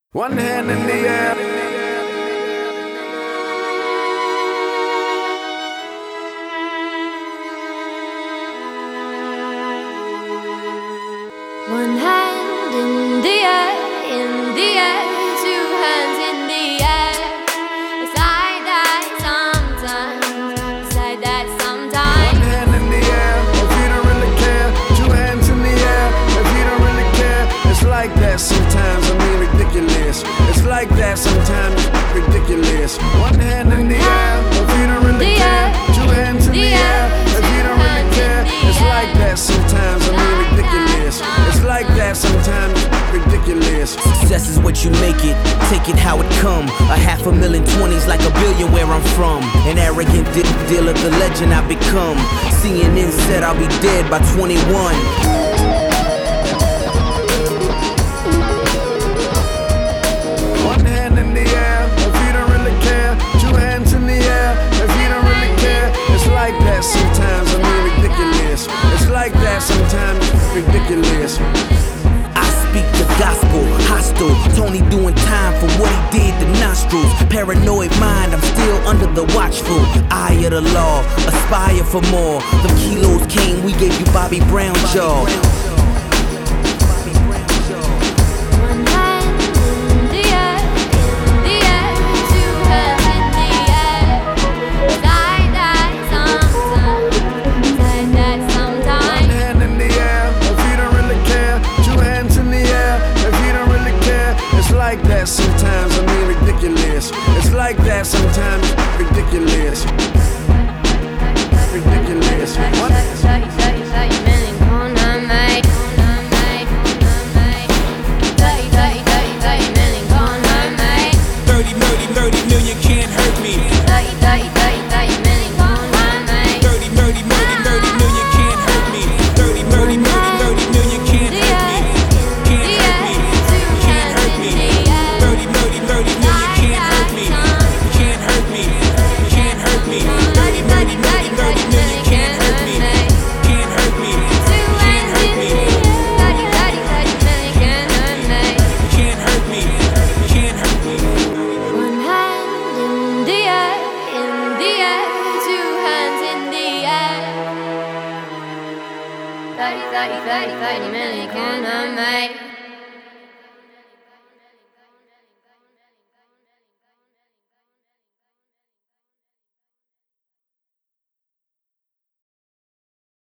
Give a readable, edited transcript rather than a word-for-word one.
One hand in the air. One hand in the air, in the air, two hands in the air. It's like that sometimes, it's like that sometimes. One hand in the air, if you don't really care. Two hands in the air, if you don't really care. It's like that sometimes, I mean ridiculous. It's like that sometimes, ridiculous. One hand in the air, if you don't really care. Two hands in the air, if you don't really care. It's like that sometimes, I mean ridiculous. It's like that sometimes, ridiculous. Success is what you make it, take it how it come. A 500,000 20s like a billion where I'm from. An arrogant dealer, the legend I become. CNN said I'll be dead by 21. Sometimes, I mean ridiculous. It's like that sometimes, ridiculous. I speak the gospel, hostile. Tony doing time for what he did to nostrils. Paranoid mind, I'm still under the watchful eye of the law. Aspire for more. Them kilos came, we gave you Bobby Brown jaw. Like that sometimes, I mean ridiculous. It's like that sometimes, ridiculous. Ridiculous. What? 30 million can't hurt me. 30 million gone my way. 30 million can't hurt me. 30 million can't hurt me. Thirty million can I make?